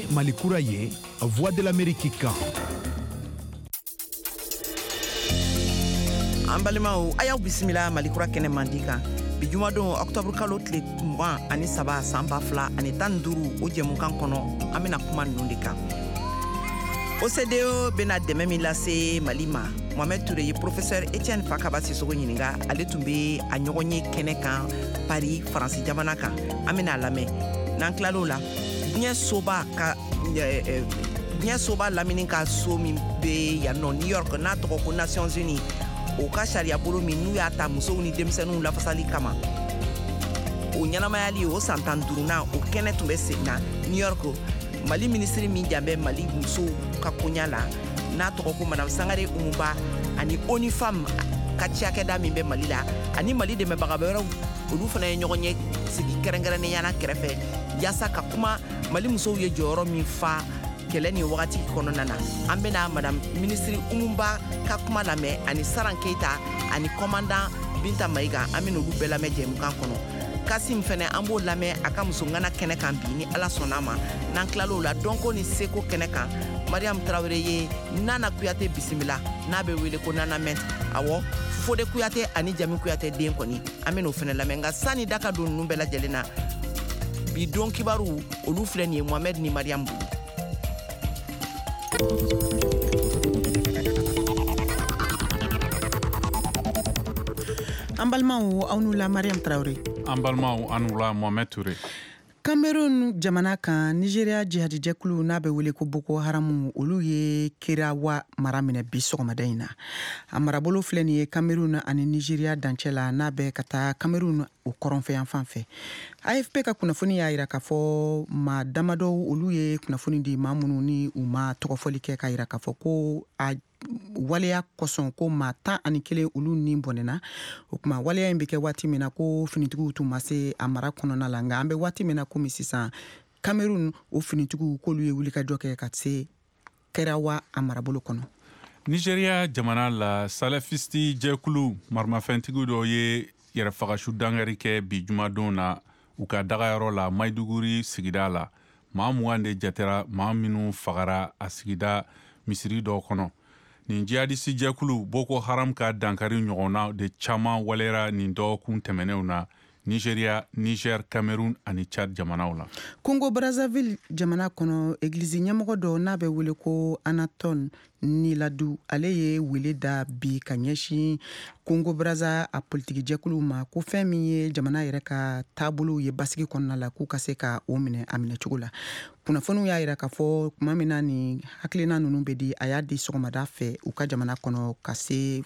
Mali kura ye Voix de l'Amérique kan. An balimaw a y'aw bisimila Mali kura kɛnɛ mandi kan. Bi jumadon octobre kalo tile 23 san 2015 o jɛmukan kɔnɔ an bɛna kuma ninnu de kan. OCDE bena dɛmɛ min lase Mali ma. Mohamed Touré ye professeur Etienne Fakaba Sissogo ɲininga, ale tun be a ɲɔgɔn ye kɛnɛ kan Paris Faransi jamana kan. An bɛna lamɛn. N'an tilal'o la, diɲɛ soba lamini ka so min be yan nɔ New York n'a tɔgɔ ko Nations Unies, o ka sariya bolo min n'u y'a ta musow ni denmisɛnninw lafasali kama. O ɲɛnamayali o san 15nan o kɛnɛ tun bɛ sen na New York. Mali ministre min janbɛ Mali musow ka koɲa la n'a tɔgɔ ko Madame Sangare Umumba ani ONU Femme ka cakɛda min bɛ Mali la ani Mali dɛmɛbaga wɛrɛw olu fana ye ɲɔgɔn ye sigi kɛrɛnkɛrɛnnenya kɛrɛfɛ yaasa ka kuma Mali musow ye jɔyɔrɔ min fa kɛlɛ ni wagati kɔnɔna na. An bɛna Madame ministre Umumba ka kuma lamɛn ani Saran Keita ani commandant Binta Mayiga, an bɛna olu bɛɛ lamɛn jɛmukan kɔnɔ. Kasim fɛnɛ an b'o lamɛn a ka musongana kɛnɛ kan bi ni Ala sɔnna ma. N'an tilal'o la dɔnko ni seko kɛnɛ kan Mariam Traoré ye Nana Kuyate bisimila n'a bɛ wele ko Nana Ment. Awɔ, Fode Kuyate ani Jami Kuyate den kɔni an bɛna o fɛnɛ lamɛn. Nka sani da ka don ninnu bɛɛ lajɛlen na, bi don kibaru olu filɛ nin ye Mohamed ni Mariam bolo. An balimaw aw n'u la Mariam Traoré. An balimaw an n'u la Mohamed Touré. Cameroun jamana kan Nigeria jihadi jɛkulu n'a bɛ wele ko Boko Haram olu ye Kerawa mara minɛ bi sɔgɔmada in na. A marabolo filɛ nin ye Cameroun ani Nigeria dancɛ la n'a bɛ ka taa Cameroun o kɔrɔnfɛyan fan fɛ. AFP ka kunnafoni y'a jira k'a fɔ maa damadɔ olu ye kunnafoni di maa minnu ni u ma tɔgɔfɔli kɛ k'a jira k'a fɔ ko a waleya kosɔn ko maa 11 olu ni bɔnɛna. O kuma waleya in bɛ kɛ waati min na ko finitigiw tun ma se a mara kɔnɔna la, nka an bɛ waati min na komi sisan Cameroun o finitigiw k'olu ye wulikajɔ kɛ ka se Kerawa a marabolo kɔnɔ. Nigeria jamana la salafisti jɛkulu marimafɛntigiw dɔ ye yɛrɛfagasu dangari kɛ bi jumadon na u ka dagayɔrɔ la Maiduguri sigida la. Maa 20 de jatera maa minnu fagara a sigida misiri dɔ kɔnɔ. Nin jihadisi jɛkulu Boko Haram ka dankari ɲɔgɔnna de caman walera nin dɔgɔkun tɛmɛnenw na Nigeria, Niger, Cameroun ani Chad jamanaw la. Congo Brazzaville jamana kɔnɔ église ɲɛmɔgɔ dɔ n'a bɛ wele ko Anatole Niladu, ale ye wele da bi ka ɲɛsin Congo Brazza a politiki jɛkulu ma ko fɛn min ye jamana yɛrɛ ka taabolo ye basigi kɔnɔna la k'u ka se ka o minɛ a minɛ cogo la. Kunnafoniw y'a jira k'a fɔ tuma min na ni hakilina ninnu bɛ di a y'a di sɔgɔmada fɛ u ka jamana kɔnɔ ka se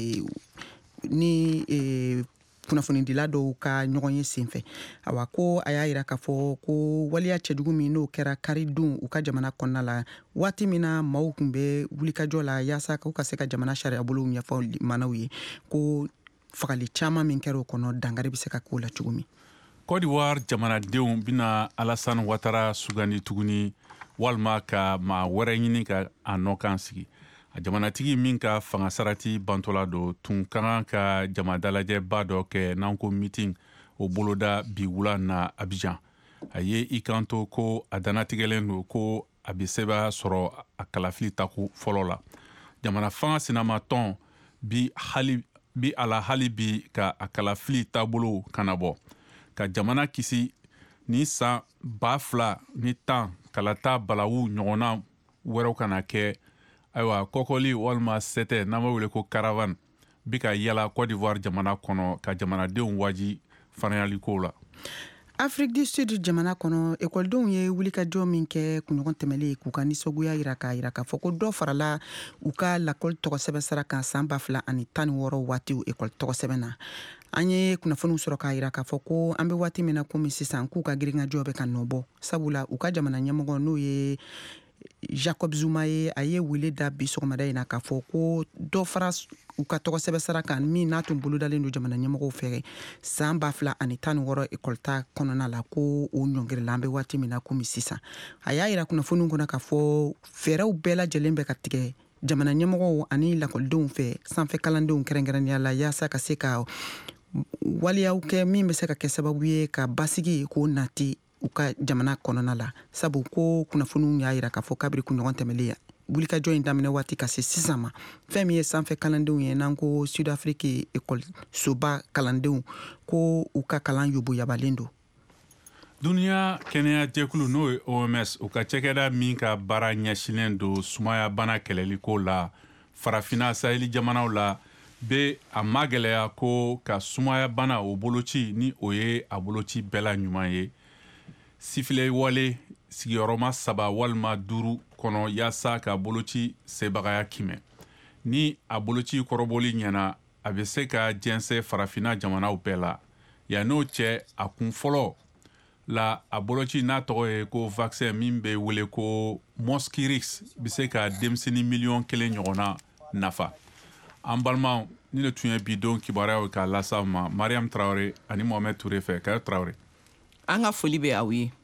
ni kunnafonidila dɔw ka ɲɔgɔn ye senfɛ. Awa ko a y'a jira k'a fɔ ko waliya cɛjugu min n'o kɛra karidon u ka jamana kɔnɔna la waati min na maaw tun bɛ wulikajɔ la yaasa k'u ka se ka jamana sariya bolow ɲɛfɔ manaw ye ko fagali caman min kɛra o kɔnɔ dangari bɛ se ka k'o la cogo min. Côte d'Ivoire jamanadenw bina Alassane Ouattara sugandi tuguni walima ka maa wɛrɛ ɲini ka a nɔ kan sigi. A jamanatigi min ka fanga sarati bantola do tun ka kan ka jamadalajɛba dɔ kɛ n'an ko meeting o boloda bi wula na Abidjan. A ye I kanto ko a danatigɛlen do ko a bɛ sɛbɛya sɔrɔ a kalafili taku fɔlɔ la. Jamana fanga sinamatɔn bi ala hali bi ka a kalafili taabolo kana bɔ. Ka jamana kisi ni san 2010 kalata balawu ɲɔgɔnna wɛrɛw kana kɛ. Ayiwa kɔkɔli walima sɛtɛ n'an b'a wele ko caravane bi ka yala Côte d'Ivoire jamana kɔnɔ ka jamanadenw waji fanayaliko la. Afrique du Sud jamana kɔnɔ ekɔlidenw ye wulikajɔ min kɛ kunɲɔgɔn tɛmɛlen k'u ka nisɔgoya jira k'a fɔ ko dɔ farala u ka lakɔli tɔgɔsɛbɛn sara kan san 2016 waati ekɔli tɔgɔsɛbɛn na. An ye kunnafoniw sɔrɔ k'a jira k'a fɔ ko an bɛ waati min na komi sisan k'u ka giringajɔ bɛ ka nɔbɔ sabula u ka jamana ɲɛmɔgɔ n'o ye Jacob Zuma ye a ye wele da bi sɔgɔmada in na k'a fɔ ko dɔ fara u ka tɔgɔsɛbɛn sara kan min n'a tun bolodalen don jamana ɲɛmɔgɔw fɛ san 2016 ekɔlita kɔnɔna la ko o ɲɔngirila an bɛ waati min na komi sisan. A y'a jira kunnafoniw kɔnɔ k'a fɔ fɛɛrɛw bɛɛ lajɛlen bɛ ka tigɛ jamana ɲɛmɔgɔw ani lakɔlidenw fɛ sanfɛ kalandenw kɛrɛnkɛrɛnnenya la yaasa ka se ka waliyaw kɛ min bɛ se ka kɛ sababu ye ka basigi k'o nati u ka jamana kɔnɔna la sabu ko kunnafoniw y'a yira k'a fɔ kabiri kunɲɔgɔn tɛmɛlen wulikajɔ in daminɛ waati ka se sisan ma fɛn min ye sanfɛ kalandenw ye n'an ko Sud Afrique ekɔlisoba kalandenw ko u ka kalan yoboyabalen don. Duniya kɛnɛya jɛkulu n'o ye OMS u ka cɛkɛda min ka baara ɲɛsinnen don sumaya bana kɛlɛliko la farafina saheli jamanaw la be a magɛlɛya ko ka sumaya bana o boloci ni o ye a boloci bɛɛ la ɲuman ye sifile wale sigiyɔrɔma 3 walima 5 kɔnɔ yaasa ka boloci sebagaya kɛmɛ ni a boloci kɔrɔbɔli ɲɛna a bɛ se ka jɛnsɛ farafina jamanaw bɛɛ la yan'o cɛ a kun fɔlɔ la a boloci n'a tɔgɔ ye ko vaccin min bɛ wele ko Mosquirix bɛ se ka denmisɛnnin miliyɔn 1 ɲɔgɔnna nafa an balimaw ni ne tun ye bi don kibaruyaw k'a lasa ma Mariam Traoré ani Mohamed Touré fɛ Kayo Traoré an ka foli bɛ aw ye.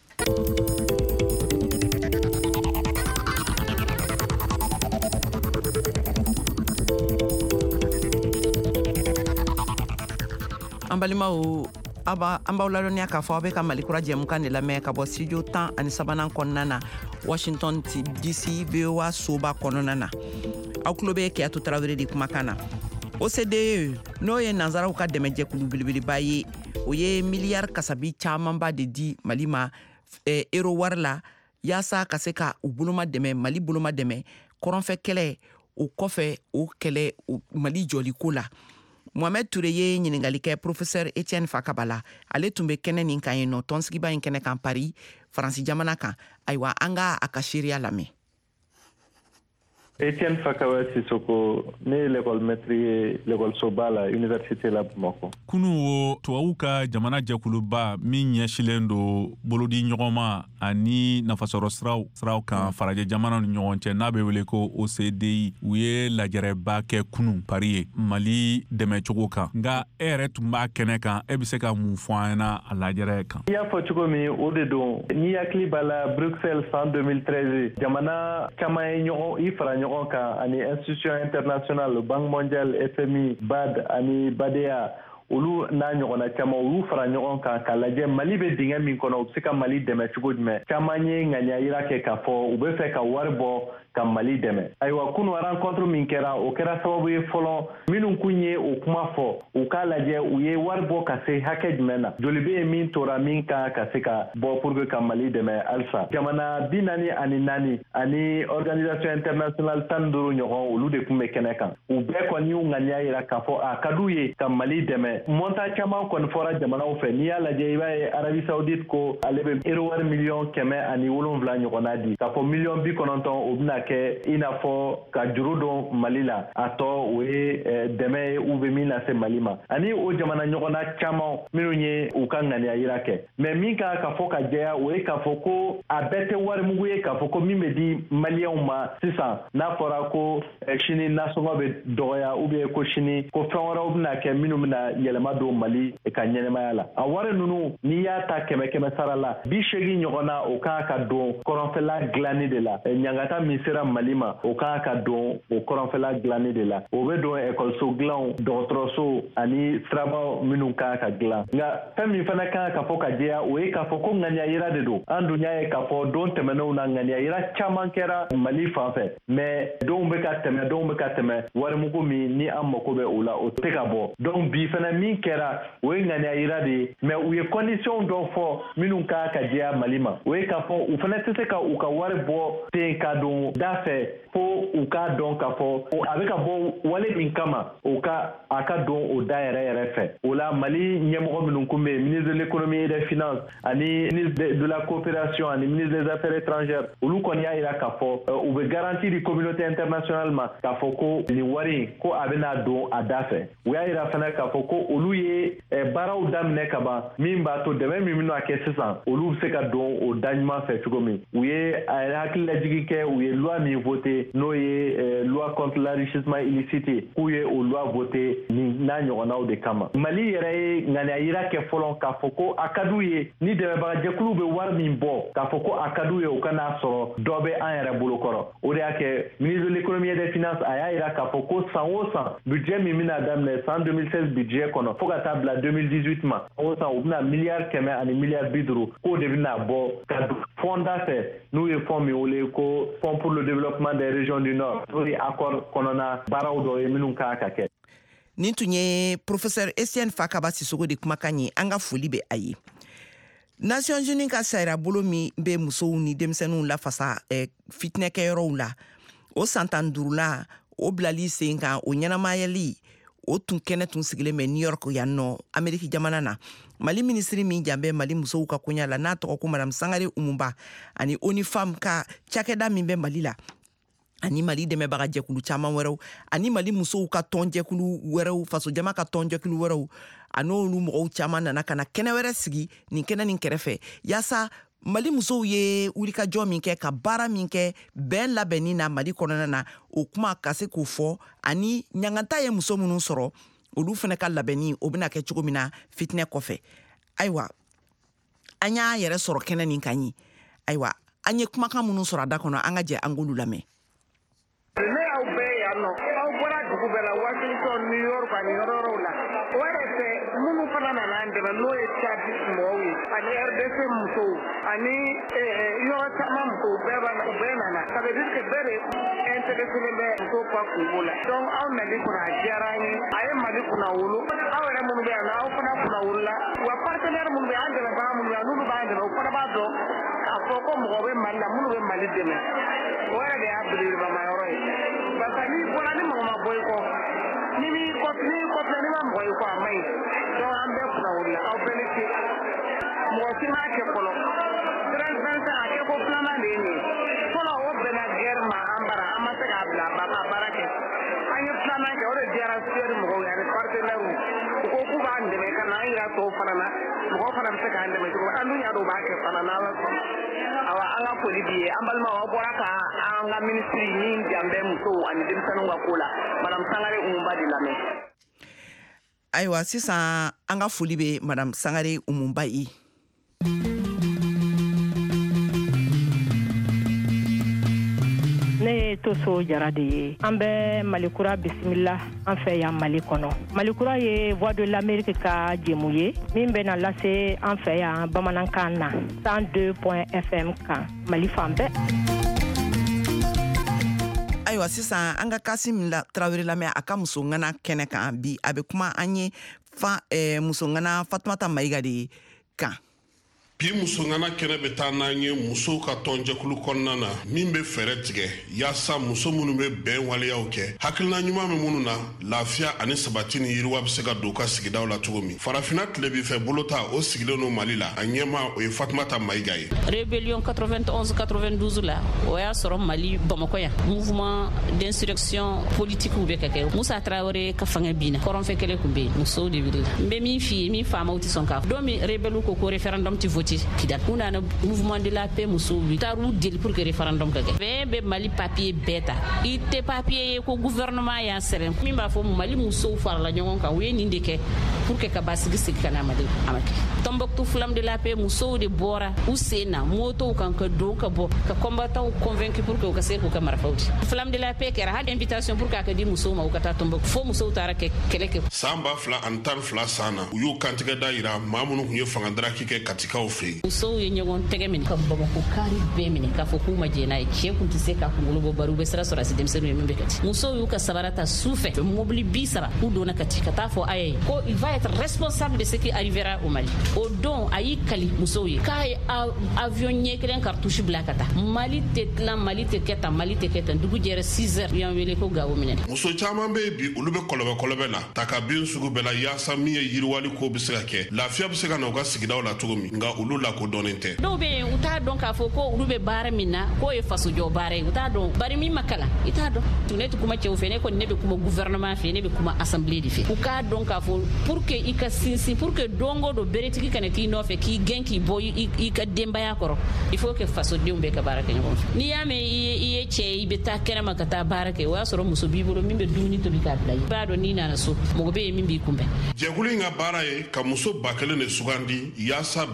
an balimaw an b'aw ladɔniya k'a fɔ aw bɛ ka Malikura jɛmukan de lamɛn ka bɔ studio 13 kɔnɔna na Washington DC VOA soba kɔnɔna na aw tulo bɛ Keyatu Tarawele de kumakan na. OCDE n'o ye nanzaraw ka dɛmɛjɛkulu belebeleba ye o ye miliyari kasabi camanba de di Mali ma euro wari la yaasa ka se ka u boloma dɛmɛ Mali boloma dɛmɛ kɔrɔnfɛ kɛlɛ o kɔfɛ o kɛlɛ Mali jɔliko la. Mohamed Touré ye ɲiningali kɛ professeur Etienne Fakaba la ale tun bɛ kɛnɛ nin kan yen nɔ tɔnsigiba in kɛnɛ kan Paris Faransi jamana kan ayiwa an ka a ka seereya lamɛn. Etienne Fakaba Sisoko ne ye l'école maître ye l'école-soba la université la Bamako. Kunu wo tubabu ka jamana jɛkuluba min ɲɛsilen don bolodi ɲɔgɔnma ani nafasɔrɔ siraw kan farajɛ jamana ni ɲɔgɔn cɛ n'a bɛ wele ko OCDI u ye lajɛrɛba kɛ kunu Paris ye Mali dɛmɛcogo kan nka e yɛrɛ tun b'a kɛnɛ kan e bɛ se ka mun fɔ an ɲɛna a lajɛrɛ kan. I y'a fɔ cogo min o de don n'i hakili b'a la Bruxelles san 2013 jamana caman ye ɲɔgɔn i fara ɲɔgɔn kan ani institution internationale Banque mondiale FMI BAD ani BADEA olu n'a ɲɔgɔnna caman olu fara ɲɔgɔn kan k'a lajɛ Mali bɛ dingɛ min kɔnɔ u bɛ se ka Mali dɛmɛ cogo jumɛn caman ye ŋaniya yira kɛ k'a fɔ u bɛ fɛ ka wari bɔ ka Mali dɛmɛ ayiwa kunu rencontre min kɛra o kɛra sababu ye fɔlɔ minnu kun ye o kuma fɔ u k'a lajɛ u ye wari bɔ ka se hakɛ jumɛn na joli bɛ yen min tora min kan ka se ka bɔ pour que ka Mali dɛmɛ halisa jamana 44 ani organisation internationale 15 ɲɔgɔn olu de kun bɛ kɛnɛ kan u bɛɛ kɔni y'u ŋaniya yira k'a fɔ a ka d'u ye ka Mali dɛmɛ montant caman kɔni fɔra jamanaw fɛ n'i y'a lajɛ i b'a ye Arabie Saoudite ko ale bɛ euro wari miliyɔn 107 ɲɔgɔnna di k'a fɔ miliyɔn 90 o bɛna kɛ i n'a fɔ ka juru don Mali la a tɔ o ye dɛmɛ ye u bɛ min lase Mali ma ani o jamana ɲɔgɔnna caman minnu ye u ka ŋaniya yira kɛ mais min ka fɔ ka jɛya o ye k'a fɔ ko a bɛɛ tɛ warimugu ye k'a fɔ ko min bɛ di maliyɛnw ma sisan n'a fɔra ko sini nasɔngɔ bɛ dɔgɔya ou bien ko sini ko fɛn wɛrɛw bɛna kɛ minnu bɛna yɛlɛma don Mali ka ɲɛnɛmaya la a wari ninnu n'i y'a ta 100 sara la 80 ɲɔgɔnna o kan ka don kɔrɔnfɛla dilanni de la ɲangata min sera Mali ma o kan ka don o kɔrɔnfɛla dilanni de la o bɛ don ekɔliso dilanw dɔgɔtɔrɔso ani sirabaw minnu kan ka dilan nka fɛn min fana kan ka fɔ ka jɛya o ye k'a fɔ ko ŋaniya yira de don an dun y'a ye k'a fɔ don tɛmɛnenw na ŋaniya yira caman kɛra Mali fan fɛ mais donw bɛ ka tɛmɛ warimugu min ni an mako bɛ o la o tɛ ka bɔ donc bi fana min kɛra o ye ŋaniya yira de ye mais u ye condition dɔ fɔ minnu kan ka jɛya Mali ma o ye k'a fɔ u fana tɛ se ka u ka wari bɔ ten ka don da fɛ fo u k'a dɔn k'a fɔ a bɛ ka bɔ wale min kama a ka don o da yɛrɛ fɛ o la Mali ɲɛmɔgɔ minnu kun bɛ ministre de l'économie et des finances ani ministre de la coopération ani ministre des affaires étrangères olu kɔni y'a yira k'a fɔ u bɛ garantie di communauté internationale ma k'a fɔ ko nin wari ko a bɛna don a da fɛ u y'a yira fana k'a fɔ ko olu ye baaraw daminɛ ka ban min b'a to dɛmɛ min bɛna kɛ sisan olu bɛ se ka don o da ɲuman fɛ cogo min u ye hakililajigi kɛ u ye loi min voté n'o ye loi contre l'enrichissement illicite k'u ye o loi voté nin n'a ɲɔgɔnnaw de kama Mali yɛrɛ ye ŋaniya yira kɛ fɔlɔ k'a fɔ ko a ka d'u ye ni dɛmɛbagajɛkulu bɛ wari min bɔ k'a fɔ ko a ka d'u ye u ka n'a sɔrɔ dɔ bɛ an yɛrɛ bolo kɔrɔ o de y'a kɛ ministre de l'économie et des finances a y'a yira k'a fɔ ko san o san budget min bɛna daminɛ san 2016 budget ɲɛ kɔnɔ fo ka taa bila 2018 ma o san u bɛna miliyari 100 ani miliyari 50 k'o de bɛna bɔ ka fond da fɛ n'u ye fond min wele ko fond pour le développement des régions du nord n'o ye accord kɔnɔna baaraw dɔ ye minnu kan ka kɛ. nin tun ye professeur Etienne Fakaba Sisoko de kumakan ye. an ka foli bɛ a ye. Nations Unies ka sariya bolo min bɛ musow ni denmisɛnninw lafasa fitinɛkɛyɔrɔw la o san 15 la o bilali sen kan o ɲɛnamayali o tun kɛnɛ tun sigilen bɛ New York yan nɔ Ameriki jamana na. Mali ministri min janbɛ Mali musow ka koɲa la n'a tɔgɔ ko Madame Sangare Umumba ani ONU Femme ka cakɛda min bɛ Mali la ani Mali dɛmɛbaga jɛkulu caman wɛrɛw ani Mali musow ka tɔnjɛkulu wɛrɛw faso jama ka tɔnjɛkulu wɛrɛw an'olu mɔgɔw caman nana kana kɛnɛ wɛrɛ sigi nin kɛnɛ nin kɛrɛfɛ yaasa Mali musow ye wulikajɔ min kɛ ka baara min kɛ bɛn labɛnni na Mali kɔnɔna na o kuma ka se k'o fɔ ani ɲangata ye muso minnu sɔrɔ olu fana ka labɛnni o bɛna kɛ cogo min na fitinɛ kɔfɛ. Ayiwa an y'a yɛrɛ sɔrɔ kɛnɛ nin kan ye. Ayiwa an ye kumakan minnu sɔrɔ a da kɔnɔ an ka jɛ an k'olu lamɛn. Ne aw bɛɛ yan nɔ aw bɔra dugu bɛɛ la Washington, New York ani yɔrɔ la o yɛrɛ fɛ minnu fana nana an dɛmɛ n'o ye Tchad mɔgɔw ye ani RDC musow ani yɔrɔ caman musow bɛɛ nana ça veut dire que bɛɛ de intéressé bɛ musow ka kungo la donc aw nali kɔnɔ a diyara an ye a ye Mali kunna wolo aw yɛrɛ minnu bɛ yan nɔ aw fana kunna wolola wa partenaire minnu bɛ an dɛmɛbaga minnu yan n'olu b'an dɛmɛ o fana b'a dɔn k'a fɔ ko mɔgɔ bɛ Mali la minnu bɛ Mali dɛmɛ o yɛrɛ de y'a belebeleba yɔrɔ ye parce que n'i bɔra ni mɔgɔ ma bɔ i kɔ ni m'i kɔfilɛ ni ma mɔgɔ i kɔ a ma ɲi donc an bɛɛ kunna wolola aw bɛɛ ni ce mɔgɔ si m'a kɛ fɔlɔ 13-25 a kɛ ko filanan de ye nin ye fɔlɔ o bɛnna guerre ma an ma se k'a bila a baara kɛ an ye filanan kɛ o de diyara seri mɔgɔw ye ani partenaires u ko k'u b'an dɛmɛ ka na an yira tɔw fana na mɔgɔw fana bɛ se k'an dɛmɛ cogo an dun y'a dɔn u b'a kɛ fana n'ala sɔn awa an ka foli b'i ye an balimaw aw bɔra ka an ka ministri min janbɛ musow ani denmisɛnninw ka ko la Madame Sangare Umumba de lamɛn. Ayiwa sisan an ka foli bɛ Madame Sangare Umumba ye. Ne ye Toso Jara de ye. An bɛ Malikura bisimila an fɛ yan Mali kɔnɔ. Malikura ye Voix de l'Amérique ka jɛmu ye min bɛna lase an fɛ yan bamanankan na 102.fm kan Mali fan bɛɛ. Ayiwa sisan an ka Kasim Tarawele lamɛn a ka muso ŋana kɛnɛ kan bi a bɛ kuma an ye muso ŋana Fatumata Mayiga de kan. Bi muso ŋana kɛnɛ bɛ taa n'an ye musow ka tɔnjɛkulu kɔnɔna na min bɛ fɛɛrɛ tigɛ yaasa muso minnu bɛ bɛn waleyaw kɛ hakilina ɲuman bɛ minnu na lafiya ani sabati ni yiriwa bɛ se ka don u ka sigidaw la cogo min farafina tilebinfɛ bolo ta o sigilen no Mali la a ɲɛma o ye Fatumata Mayiga ye. Rébellion 91-92 la o y'a sɔrɔ Mali Bamakɔ yan mouvement d'insurrection politique bɛ ka kɛ Musa Traoré ka fanga binna kɔrɔnfɛ kɛlɛ kun bɛ yen musow de wulila n bɛ min f'i ye min faamaw tɛ sɔn k'a fɔ don min rebelle ko référendum tɛ voté Kidal on a mouvement de la paix muso taru dil pour que référendum ka kɛ bɛ Mali papier beta ite papier ko gouvernement ya seren min b'a fɔ Mali muso farala ɲɔgɔn kan u ye nin de kɛ pour que ka basigi kana Mali amaki Tombouctou flamme de la paix muso de bora u sena moto kan ka do ka bɔ ka combattant convaincu pour que u ka se ko ka marfauti flamme de la paix kɛra hal invitation pour que ka di muso ma u ka taa Tombouctou fo muso taara kɛ kɛlɛ kɛ samba fla antan fla sana u y'u kantigɛ da yira maa minnu kun ye fangadaraki kɛ katikaw fɛ musow ye ɲɔgɔn tɛgɛ minɛ ka Bamako kari bɛɛ minɛ k'a fɔ k'u ma jɛ n'a ye cɛ kun tɛ se k'a kunkolo bɔ bari u bɛ sira sɔrɔ a si denmisɛnninw ye min bɛ kɛ ten musow y'u ka sabara ta su fɛ mobili 30 u donna ka ci ka taa fɔ a ye ko il va être responsable de ce qui arrivera au Mali o don a y'i kali musow ye k'a ye avion ɲɛ kelen cartouche bila ka taa Mali tɛ tilan Mali tɛ kɛ tan Mali tɛ kɛ tan dugu jɛra 6 heures u y'an wele ko Gawo minɛ muso caman bɛ bi olu bɛ kɔlɔbɛ la ta ka bin sugu bɛɛ la yaasa min ye yiriwali ko bɛ se ka kɛ lafiya bɛ se ka na u ka sigidaw la cogo min nka olu la ko dɔnnen tɛ dɔw bɛ yen u t'a dɔn k'a fɔ ko olu bɛ baara min na k'o ye fasojɔ baara ye u t'a dɔn bari min ma kalan i t'a dɔn ne tɛ kuma cɛw fɛ ne kɔni ne bɛ kuma gouvernement fɛ ne bɛ kuma assemblée de fɛ u k'a dɔn k'a fɔ pour que i ka sinsin pour que don o don beretigi kana k'i nɔfɛ k'i gɛn k'i bɔ i ka denbaya kɔrɔ il faut que fasodenw bɛɛ ka baara kɛ ɲɔgɔn fɛ n'i y'a mɛn i ye cɛ i bɛ taa kɛnɛma ka taa baara kɛ o y'a sɔrɔ muso b'i bolo min bɛ dumuni tobi k'a bila i b'a dɔn n'i nana so mɔgɔ bɛ yen min b'i kunbɛn jɛkulu in ka baara ye ka muso 1000 de sugandi yaasa bɛn wale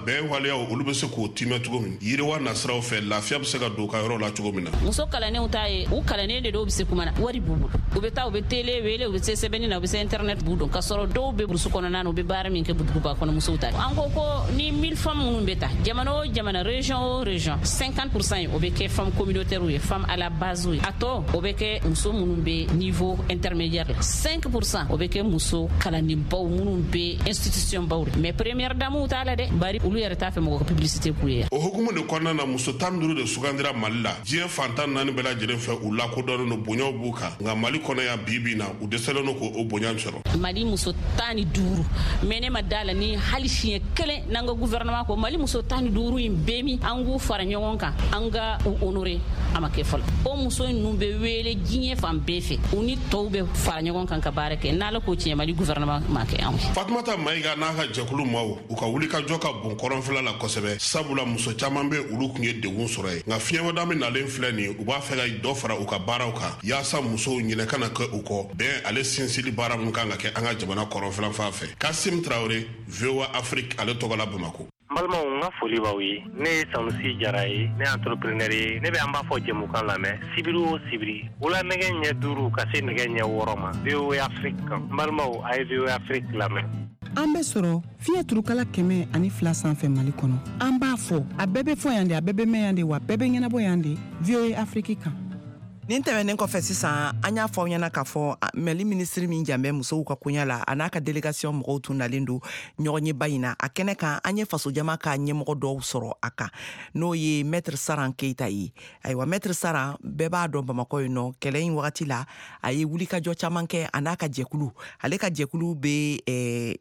waleya olu be se k'o timɛ cogo min yiriwa nasiraw fɛ lafiya be se ka don ka yɔrɔ la cogo min na muso kalanenw ta ye u kalanen de dɔw be se kuma na wari b'u bolo u be taa u be tele wele u be se sɛbɛnni na u be se internet b'u don ka sɔrɔ dɔw be burusu kɔnɔna na u be baara min kɛ buduguba kɔnɔ musow ta an ko ni 1000 femmes minnu be ta jamana o jamana région o région 50% ye o be kɛ femme communautaire ye femme à la base ye a tɔ o be kɛ muso minnu be niveau intermédiaire 5% o be kɛ muso kalandenbaw minnu be institution baw mais première dame t'a la dɛ bari olu yɛrɛ t'a fɛ mɔgɔ ka publicité k'u ye o hukumu de kɔnɔna na muso 15 de sugandira Mali la diɲɛ fantan 4 bɛɛ lajɛlen fɛ u lakodɔnnen no bonyaw b'u kan nka Mali kɔnɔ ya bibi na u dɛsɛlen no k'o bonya sɔrɔ Mali muso 15 mais ne ma dala ni hali siɲɛ kelen n'an ka gouvernement ko Mali muso 15 in bɛɛ min an k'u fara ɲɔgɔn kan an ka u honorer a ma kɛ fɔlɔ o muso ninnu bɛ wele diɲɛ fan bɛɛ fɛ u ni tɔw bɛ fara ɲɔgɔn kan ka baara kɛ n'ala ko tiɲɛ Mali gouvernement ma kɛ an Fatumata Mayiga n'a ka jɛkulu maaw u ka wuli ka jɔ ka bon kɔrɔnfɛla la kosɛbɛ sabula muso caman bɛ olu kun ye degun sɔrɔ ye nka fiɲɛbɔda min nalen filɛ nin u b'a fɛ ka dɔ fara u ka baaraw kan yaasa musow ɲinɛ kana kɛ u kɔ bɛn ale sinsili baara min kan ka kɛ an ka jamana kɔrɔnfɛla fan fɛ Kasim Traoré VOA Afrique ale tɔgɔla Bamako balimaw n ka foli b'aw ye ne ye Sanusi Jara ye ne entrepreneur ye ne bɛ an b'a fɔ jɛmukan lamɛn sibiri o sibiri wula nɛgɛ ɲɛ 5 ka se nɛgɛ ɲɛ 6 ma VOA Afrique kan balimaw a ye VOA Afrique lamɛn an bɛ sɔrɔ fiɲɛ turukala 102 sanfɛ Mali kɔnɔ an b'a fɔ a bɛɛ bɛ fɔ yan de a bɛɛ bɛ mɛn yan de wa bɛɛ bɛ ɲɛnabɔ yan de VOA Afrique kan nin tɛmɛnen kɔfɛ sisan an y'a fɔ aw ɲɛna k'a fɔ Mali ministre min janbɛ musow ka koɲa la a n'a ka délégation mɔgɔw tun nalen don ɲɔgɔn ɲɛba in na a kɛnɛ kan an ye faso jama ka ɲɛmɔgɔ dɔw sɔrɔ a kan n'o ye maître Saran Keita ye ayiwa maître Saran bɛɛ b'a dɔn Bamakɔ yen nɔ kɛlɛ in wagati la a ye wulikajɔ caman kɛ a n'a ka jɛkulu ale ka jɛkulu bɛ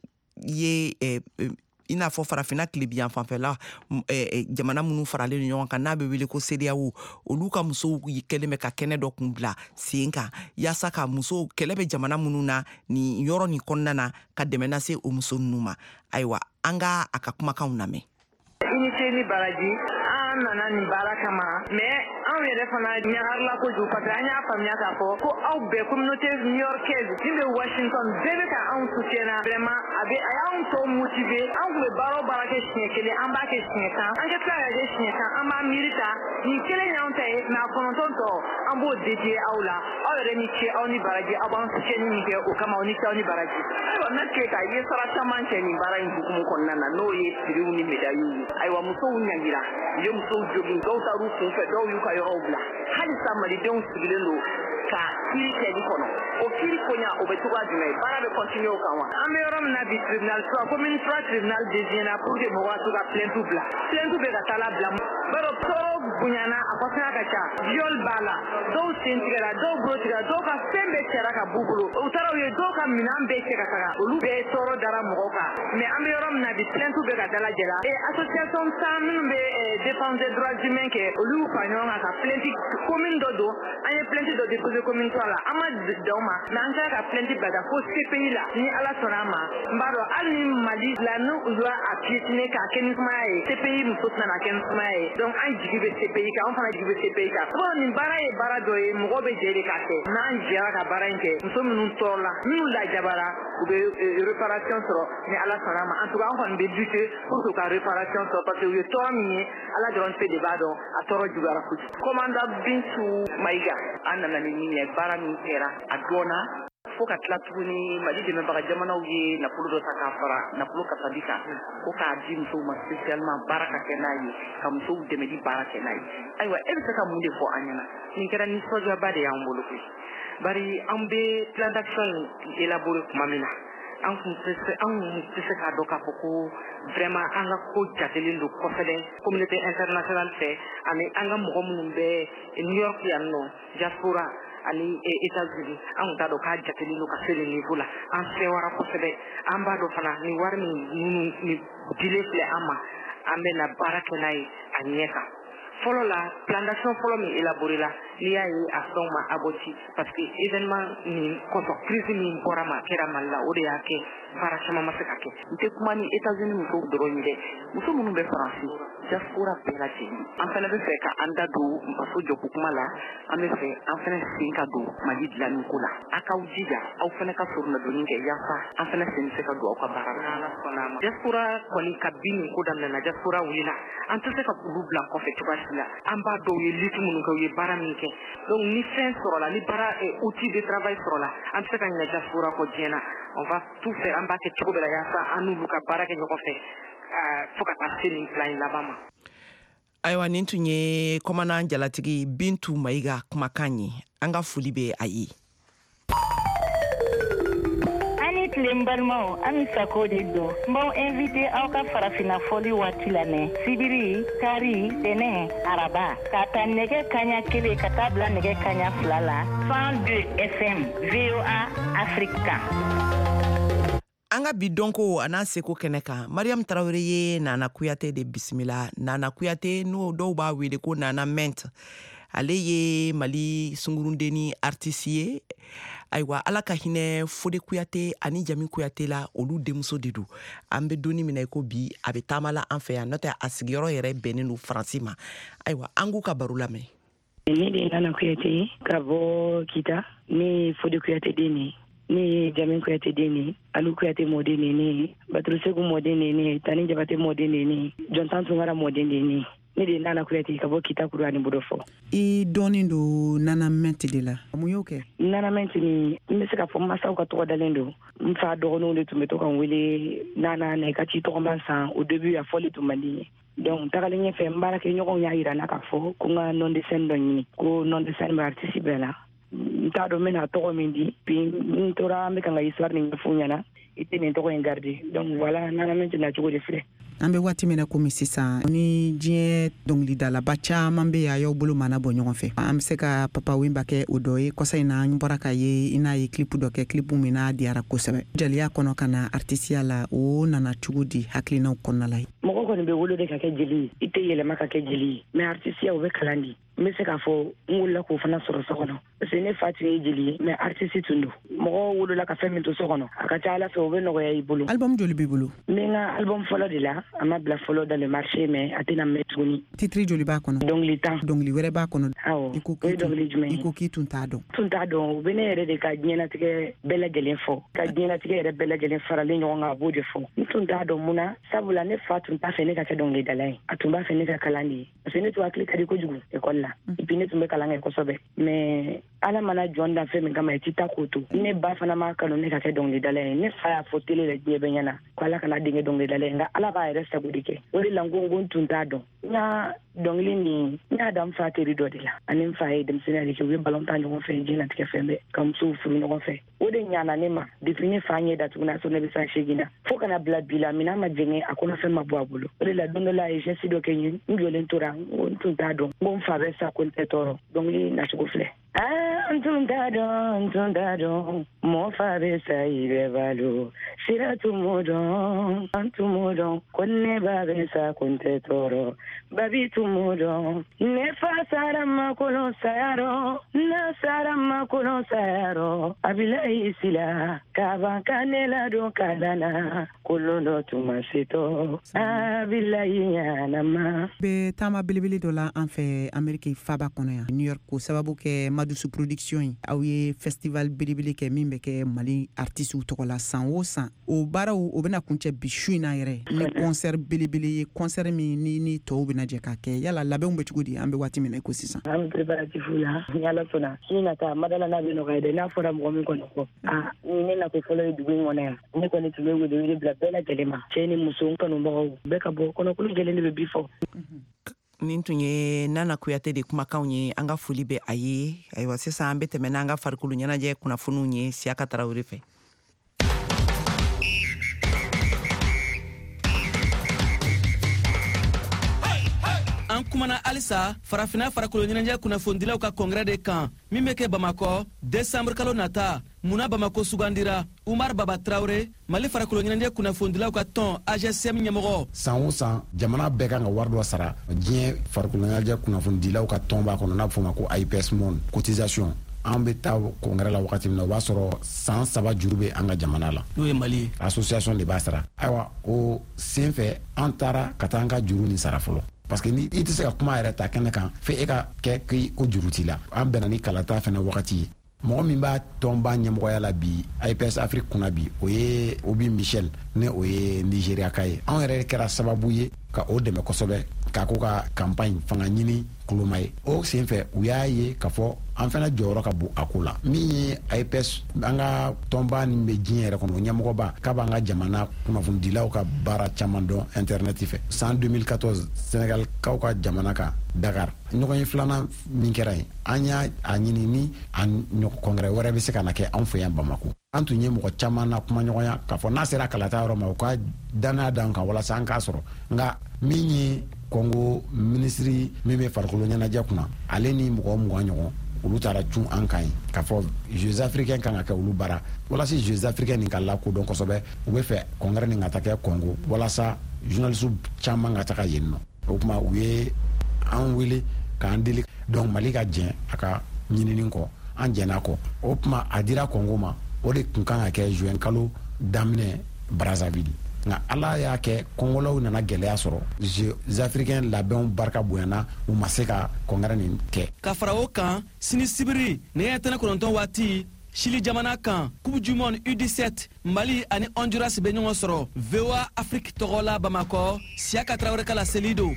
i n'a fɔ farafina tilebiyan fanfɛla jamana minnu faralen ɲɔgɔn kan n'a bɛ wele ko CEDEAO olu ka musow kɛlen bɛ ka kɛnɛ dɔ kun bila sen kan yaasa ka musow kɛlɛ bɛ jamana minnu na nin yɔrɔ nin kɔnɔna na ka dɛmɛ lase o muso ninnu ma ayiwa an ka a ka kumakanw lamɛn unité ni baraji an nana nin baara kama mais anw yɛrɛ fana ɲagarila kojugu parce que an y'a faamuya k'a fɔ ko aw bɛɛ communauté new-yorkaise min bɛ Washington bɛɛ bɛ ka anw soutienna vraiment a y'anw tɔw motiver an tun bɛ baara o baara kɛ siɲɛ kelen an b'a kɛ siɲɛ 10 an ka tila ka kɛ siɲɛ 10 an b'a miiri ta nin kelen y'anw ta ye mais a 9 tɔ an b'o dédier aw la aw yɛrɛ ni ce aw ni baraji aw b'an soutienni min kɛ o kama aw ni ce aw ni baraji ayiwa ne Keita i ye sara caman kɛ nin baara in hukumu kɔnɔna na n'o ye prix ni médailles ye ayiwa musow ɲangira ye musow jogin dɔw taar'u kunfɛ dɔw y'u ka yɔrɔw bila halisa malidenw sigilen don ka kiri kɛli kɔnɔ o kiri koɲa o bɛ cogoya jumɛn ye baara bɛ continuer o kan wa an bɛ yɔrɔ min na bi tribunal 3 commune 3 tribunal désigné pour que mɔgɔw ka to ka plainte bila plainte bɛ ka taa la bila baro tɔɔrɔ bonyana a kɔsɔnya ka ca viol b'a la dɔw sen tigɛra dɔw bolo tigɛra dɔw ka fɛn bɛɛ cɛra ka b'u bolo u taara u ye dɔw ka minɛn bɛɛ cɛ ka taga olu bɛɛ tɔɔrɔ dara mɔgɔw kan mais an bɛ yɔrɔ min na bi plainte bɛ ka dalajɛ la association san minnu bɛ défense des droits humains kɛ olu y'u fara ɲɔgɔn kan ka plainte commune dɔ don an ye plainte dɔ déposé commune 3 la an ma d'aw ma mais an kɛra ka plainte bila ka fo CPI la ni ala sɔnna a ma n b'a dɔn hali ni Mali la n'u y'a a piétiner k'a kɛ ni sumaya ye CPI muso tɛna kɛ ni sumaya ye donc an jigi bɛ CPI kan an fana jigi bɛ CPI kan bon nin baara ye baara dɔ ye mɔgɔw bɛ jɛ de k'a kɛ n'an jɛra ka baara in kɛ muso minnu tɔɔrɔla minnu lajabara u bɛ réparation sɔrɔ ni ala sɔnna a ma en tout cas an kɔni bɛ lutter pour que u ka réparation sɔrɔ parce que u ye tɔɔrɔ min ye ala dɔrɔn de b'a dɔn a tɔɔrɔ juguyara kojugu commandant Bintu Mayiga an nana ni min ye baara min kɛra a dɔnna fo ka tila tuguni Mali dɛmɛbaga jamanaw ye nafolo dɔ ta k'a fara nafolo kasadi kan ko k'a di musow ma spécialement baara ka kɛ n'a ye ka musow dɛmɛ di baara kɛ n'a ye ayiwa e bɛ se ka mun de fɔ an ɲɛna nin kɛra nisɔndiyaba de y'an bolo koyi bari an bɛ plan d'action in élaboré tuma min na an kun tɛ se k'a dɔn k'a fɔ ko vraiment an ka ko jatelen don kosɛbɛ communauté internationale fɛ ani an ka mɔgɔ minnu bɛ New York yan nɔ diaspora ani États-Unis an kun t'a dɔn k'a jatelen don ka se nin niveau la an sɛwara kosɛbɛ an b'a dɔn fana ni wari minnu dilen filɛ an ma an bɛ na baara kɛ n'a ye a ɲɛ kan fɔlɔ la plan d'action fɔlɔ min élaboré la n'i y'a ye a fɛnw ma aboti parce que événement nin kɔsɔn crise min bɔra ma kɛra Mali la o de y'a kɛ baara caman ma se ka kɛ n tɛ kuma ni États-Unis musow dɔrɔn ye dɛ muso minnu bɛ Faransi diaspora bɛɛ lajɛlen an fana bɛ fɛ ka an da don faso jɔko kuma la an bɛ fɛ an fana sen ka don Mali dilanni ko la a k'aw jija aw fana ka soronnadonni kɛ yafa an fana sen bɛ se ka don aw ka baara la diaspora kɔni ka bin nin ko daminɛna diaspora wulila an tɛ se ka olu bila kɔfɛ cogoya si la an b'a dɔw ye lutte minnu kɛ u ye baara min kɛ donc ni fɛn sɔrɔla ni baara outil de travail sɔrɔla an tɛ se ka ɲinɛ diaspora kɔ diɲɛ na on va tout faire an b'a kɛ cogo bɛɛ la yaasa an n'olu ka baara kɛ ɲɔgɔn fɛ fo ka taa se nin plan in laban ma. Ayiwa nin tun ye kɔmanan jalatigi Bintu Mayiga kumakan ye an ka foli bɛ a ye. Tile n balimaw an sago de don n b'aw invité aw ka farafina fɔli waati lamɛn sibiri kari tɛnɛ araba ka ta nɛgɛ kaɲa 1 ka taa bila nɛgɛ kaɲa 2 la 102 FM VOA Africa. An ka bi dɔnko a n'a seko kɛnɛ kan Mariam Tarawele ye Nana Kuyate de bisimila. Nana Kuyate n'o dɔw b'a wele ko Nana Ment. Ale ye Mali sungurundeni artiste ye. Ayiwa ala ka hinɛ Fode Kuyate ani Jami Kuyate la olu denmuso de do. An bɛ doni minɛ ko bi a bɛ taama la an fɛ yan n'o tɛ a sigiyɔrɔ yɛrɛ bɛnnen do Faransi ma. Ayiwa an k'u ka baro lamɛn. Ne de Nana Kuyate ka bɔ Kita, ne Fode Kuyate den ye, ne Jami Kuyate den ye, Alu Kuyate mɔden de ne, Baturu Segu mɔden de ne, Tani Jabate mɔden de ne, Jɔntan Tunkara mɔden de ne. Ne de Nana Kuyate ka bɔ Kita kuru ani Bodofɔ. I dɔɔnin do Nana Ment de la. Mun y'o kɛ? Nana Ment ni n bɛ se ka fɔ masaw ka tɔgɔ dalen do. N fa dɔgɔninw de tun bɛ to ka n wele Nana na i ka ci tɔgɔman san au début a fɔli tun man di n ye. Donc tagalen ɲɛfɛ n baarakɛɲɔgɔnw y'a yira n na k'a fɔ ko n ka nom de scène dɔ ɲini ko nom de scène bɛ artiste bɛɛ la. N t'a dɔn n bɛna tɔgɔ min di puis n tora an bɛ ka n ka histoire nin ɲɛf'u ɲɛna i tɛ nin tɔgɔ in garder donc voilà Nana Ment na cogo de filɛ. An bɛ waati min na komi sisan ni diɲɛ dɔnkilidalaba caman bɛ a y'aw bolo mana bɔ ɲɔgɔn fɛ. An bɛ se ka Papa Wemba kɛ o dɔ ye kɔsa in na an bɔra k'a ye i n'a ye clip dɔ kɛ clip min n'a diyara kosɛbɛ. Jaliya kɔnɔ ka na artisiya la o nana cogo di hakilinaw kɔnɔna la ye. Mɔgɔ kɔni bɛ wolo de ka kɛ jeli ye i tɛ yɛlɛma ka kɛ jeli ye mais artisiya o bɛ kalan di. N bɛ se k'a fɔ n wolola k'o fana sɔrɔ so kɔnɔ parce que ne fa tun ye jeli ye mais artiste tun do. Mɔgɔ wolola ka fɛn min to so kɔnɔ a ka ca Ala fɛ o bɛ nɔgɔya i bolo. Album joli b'i bolo? N bɛ n ka album fɔlɔ de la a ma bila fɔlɔ dans le marché mais a tɛna mɛn tuguni. Titre joli b'a kɔnɔ? Dɔnkili tan. Dɔnkili wɛrɛ b'a kɔnɔ? Awɔ o ye dɔnkili jumɛn ye? I ko k'i tun t'a dɔn. Tun t'a dɔn u bɛ ne yɛrɛ de ka diɲɛlatigɛ bɛɛ lajɛlen fɔ ka diɲɛlatigɛ yɛrɛ bɛɛ lajɛlen faralen ɲɔgɔn kan a b'o de fɔ. N tun t'a dɔn mun na sabula ne fa tun t'a fɛ ne ka kɛ dɔnkilidala ye a tun b'a fɛ ne ka kalan de ye parce que ne tun hakili ka di kojugu école la et puis ne tun bɛ kalan kɛ kosɛbɛ mais Ala mana jɔn dan fɛn min kama i tɛ taa k'o to. Ne ba fana ma kanu ne ka kɛ dɔnkilidala ye ne fa y'a fɔ télé la diɲɛ bɛɛ ɲɛna ko Ala kana denkɛ dɔnkilidala ye nka Ala b'a yɛrɛ sago de kɛ o de la n ko n tun t'a dɔn. N ka dɔnkili nin n y'a da n fa teri dɔ de la ani n fa ye denmisɛnninya de kɛ u ye ballon tan ɲɔgɔn fɛ diɲɛlatigɛ fɛn bɛɛ ka musow furu ɲɔgɔn fɛ o de ɲana ne ma depuis ne fa ɲɛ datuguna so ne bɛ san 8 na fo kana bila bi la minɛn ma jɛngɛ a kɔnɔfɛn ma bɔ a bolo o de la don dɔ la a ye geste dɔ kɛ n ye n jɔlen tora n ko n tun t'a dɔn n ko n fa bɛ sa ko n tɛ tɔɔrɔ dɔnkili nacogo filɛ. N tun t'a dɔn mɔgɔ fa bɛ sa i bɛ balo sira tun m'o dɔn an tun m'o dɔn ko ne ba bɛ sa ko n tɛ tɔɔrɔ babi tun m'o dɔn ne fa sara ma kolon sayarɔ na sara ma kolon sayarɔ a bila i sila ka ban ka ne ladon kalan na kolon dɔ tun ma se tɔ a bila i ɲanama. Bɛ taama belebele dɔ la an fɛ Ameriki faba kɔnɔ yan New York ko sababu kɛ Madusu production yi aw ye festival belebele kɛ min bɛ kɛ Mali artistes tɔgɔ la san o san o baaraw o bɛna kuncɛ bi su in na yɛrɛ ni concert belebele ye concert min ni tɔw bɛna jɛ k'a kɛ yala labɛnw bɛ cogo di an bɛ waati min na ko sisan. An bɛ préparatif la ni Ala sɔnna sini nata madala n'a bɛ nɔgɔya dɛ n'a fɔra mɔgɔ min kɔni kɔ ni ne nakɔ fɔlɔ ye dugu in kɔnɔ yan ne kɔni tun bɛ wele bila bɛɛ lajɛlen ma cɛ ni muso n kanubagaw bɛɛ ka bɔ kɔnɔkulu jɛlen de bɛ bi fɔ. Nin tun ye Nana Kuyate de kumakanw ye an ka foli bɛ a ye ayiwa sisan an bɛ tɛmɛ n'an ka farikolo ɲɛnajɛ kunnafoniw ye Siyaka Tarawele fɛ. An kumana alisa farafina farakolo ɲɛnajɛ kunnafondilaw ka congrès de kan min bɛ kɛ Bamako décembre kalo nata. Muna Bamako sugandira Umar Baba Traoré Mali farakolo ɲɛnajɛ kunnafondilaw ka tɔn AGSM ɲɛmɔgɔ. San o san jamana bɛɛ kan ka wari dɔ sara diɲɛ farakolo ɲɛnajɛ kunnafondilaw ka tɔn b'a kɔnɔ n'a bɛ fɔ o ma ko AIPS Monde cotisation. An bɛ taa congrès la wagati min na o b'a sɔrɔ san 3 juru bɛ an ka jamana la. N'o ye Mali association de b'a sara. Ayiwa o sen fɛ an taara ka taa an ka juru ni sara fɔlɔ. Parce que ni i tɛ se ka kuma yɛrɛ ta kɛnɛ kan fo e ka kɛ ko juru t'i la. An bɛnna ni kalata fɛnɛ wagati ye. Mɔgɔ min b'a tɔnba ɲɛmɔgɔya la bi AIPS Afrique kunna bi o ye Obi Michel ne o ye Nigeria ka ye. An yɛrɛ kɛra sababu ye ka o dɛmɛ kosɛbɛ k'a ko ka campagne fanga ɲini kuloma ye. O sen fɛ u y'a ye k'a fɔ an fana jɔyɔrɔ ka bon a ko la. Min ye AIPS an ka tɔnba nin bɛ diɲɛ yɛrɛ kɔnɔ ɲɛmɔgɔba k'a b'an ka jamana kunnafonidilaw ka baara caman dɔn internet fɛ. San 2014 Sénégal kaw ka jamana kan Dakar ɲɔgɔn ye filanan min kɛra yen an y'a ɲini ni a congrès wɛrɛ bɛ se ka na kɛ anw fɛ yan Bamako. An tun ye mɔgɔ caman na kuma ɲɔgɔnya k'a fɔ n'a sera kalata yɔrɔ ma u ka danaya d'an kan walasa an k'a sɔrɔ nka min ye Congo ministre min bɛ farikolo ɲɛnajɛ kunna ale ni mɔgɔ 20 ɲɔgɔn olu taara cun an kan k'a fɔ Jeux africains kan ka kɛ olu bara walasa Jeux africains nin ka lakodɔn kosɛbɛ u bɛ fɛ congrès nin ka ta kɛ Congo walasa journalistes caman ka taga yen nɔ o kuma u ye an wele k'an deli donc Mali ka jɛn a ka ɲinini kɔ an jɛn'a kɔ o kuma a dira Congo ma o de tun kan ka kɛ juin kalo daminɛ Brazzaville nka ala y'a kɛ kongolaw nana gɛlɛya sɔrɔ Jeux africains labɛnw barika bonyana u ma se ka congrès nin kɛ. Ka fara o kan sini sibiri ne ye tɛnɛ 9 waati Chili jamana kan Coupe du Monde U17 Mali ani Honduras bɛ ɲɔgɔn sɔrɔ VOA Afrique tɔgɔ la Bamako Siaka Traoré ka la seli don.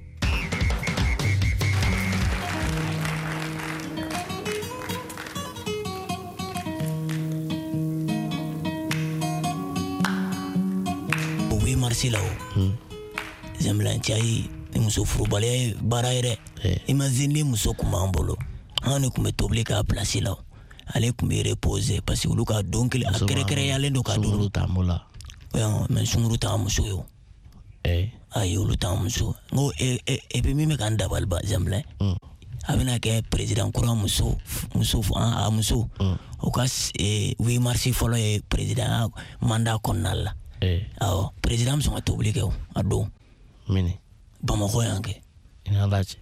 Marcelo Zemblan chai muso furubale baraire imagine muso kuma mbolo hani kumetobli ka place là ale kumbe reposer parce que luka donc le akere yale ndo ka dulu tamula yo men sunguru ta muso yo ayo lu ta muso ngo e be mime kan dabal ba Zemblan abina ke president kura muso a muso o ka oui marsi folo e president mandat konal awo president muso matobli ke a do mini Bamako yanke ina laje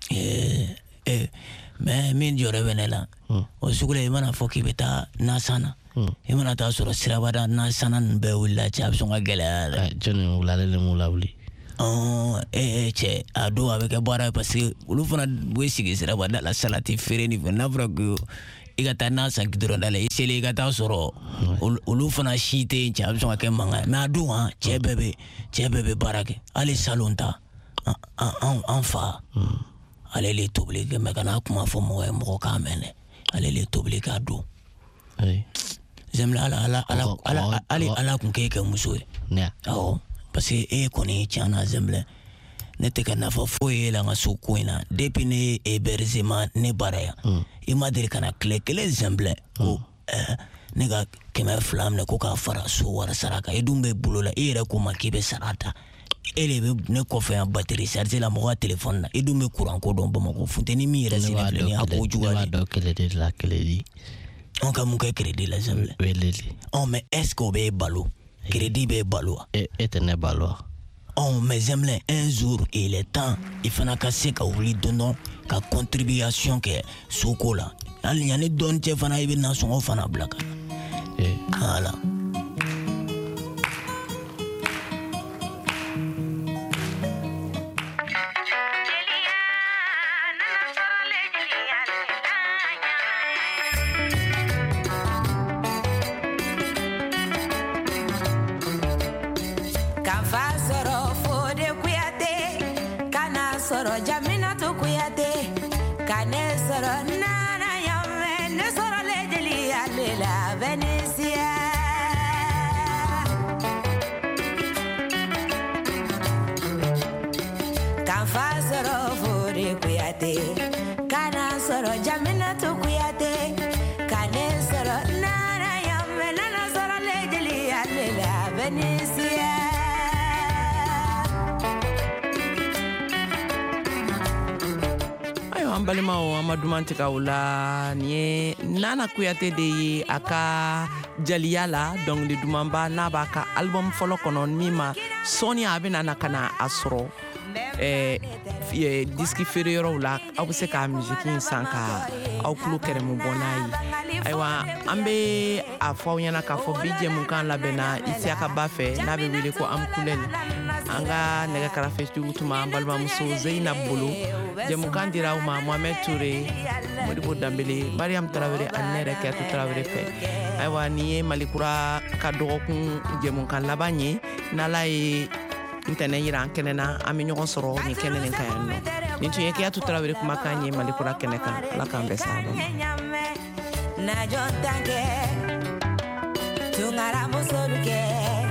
mais min jore benela o sugule mana foki beta nasana imana ta soro sirabada nasana be willa cha songa gele joni wulale le mulawli che ado avec boira parce que ulu fana bo sigi sirabada la salati fereni na vrago igata na sankidro dale isele igata soro ulu fana shite cha songa ke manga na ado ha che bebe barake ali salonta enfin allez les t'obliger mais quand comment faut moi ka mene allez les t'obliger à do j'aime ala kun ke muso ne parce que e koni chana zemble ne te kana fo foye la ngaso koina depuis ne hébergement ne baraya il m'a dit kana clé zemble ko ne ga kemer flam ne ko ka fara so wara saraka e dumbe bulola e re ko makibe sarata ele be ne ko fe en batterie charger la mo téléphone na e dumbe courant ko don Bamako funteni mi re sine ni ko juga do crédit la crédit on ka mon crédit la zemble on mais est-ce qu'on be balo crédit be balo et ne balo on mais zemble un jour il est temps il faut na casser ka oubli donnant ka contribution que sokola ali yani don te fana ibe na so fana blaka voilà. an balimaw an ma duman tigɛ o la nin ye Nana Kuyate de ye a ka jaliya la dɔnkili dumanba n'a b'a ka album fɔlɔ kɔnɔ min ma sɔɔni a bɛna na ka na a sɔrɔ diski feere yɔrɔw la aw bɛ se ka musiki in san ka aw tulo kɛrɛmu bɔ n'a ye ayiwa an bɛ a fɔ aw ɲɛna k'a fɔ bi jɛmukan labɛnna Isiaka ba fɛ n'a bɛ wele ko Amkulel an ka nɛgɛ karafɛtigiw tuma an balimamuso Zeyinab bolo jɛmukan dira aw ma Mohamed Toure Modibo Dambele Mariam Tarawele ani ne yɛrɛ Kiyatu Tarawele fɛ ayiwa nin ye Malikura ka dɔgɔkun jɛmukan laban ye n'Ala ye ntɛnɛn yira an kɛnɛ na an bɛ ɲɔgɔn sɔrɔ nin kɛnɛ nin kan yan nɔ nin tun ye Kiyatu Tarawele kumakan ye Malikura kɛnɛ kan Ala k'an bɛɛ sara Tungara musoruke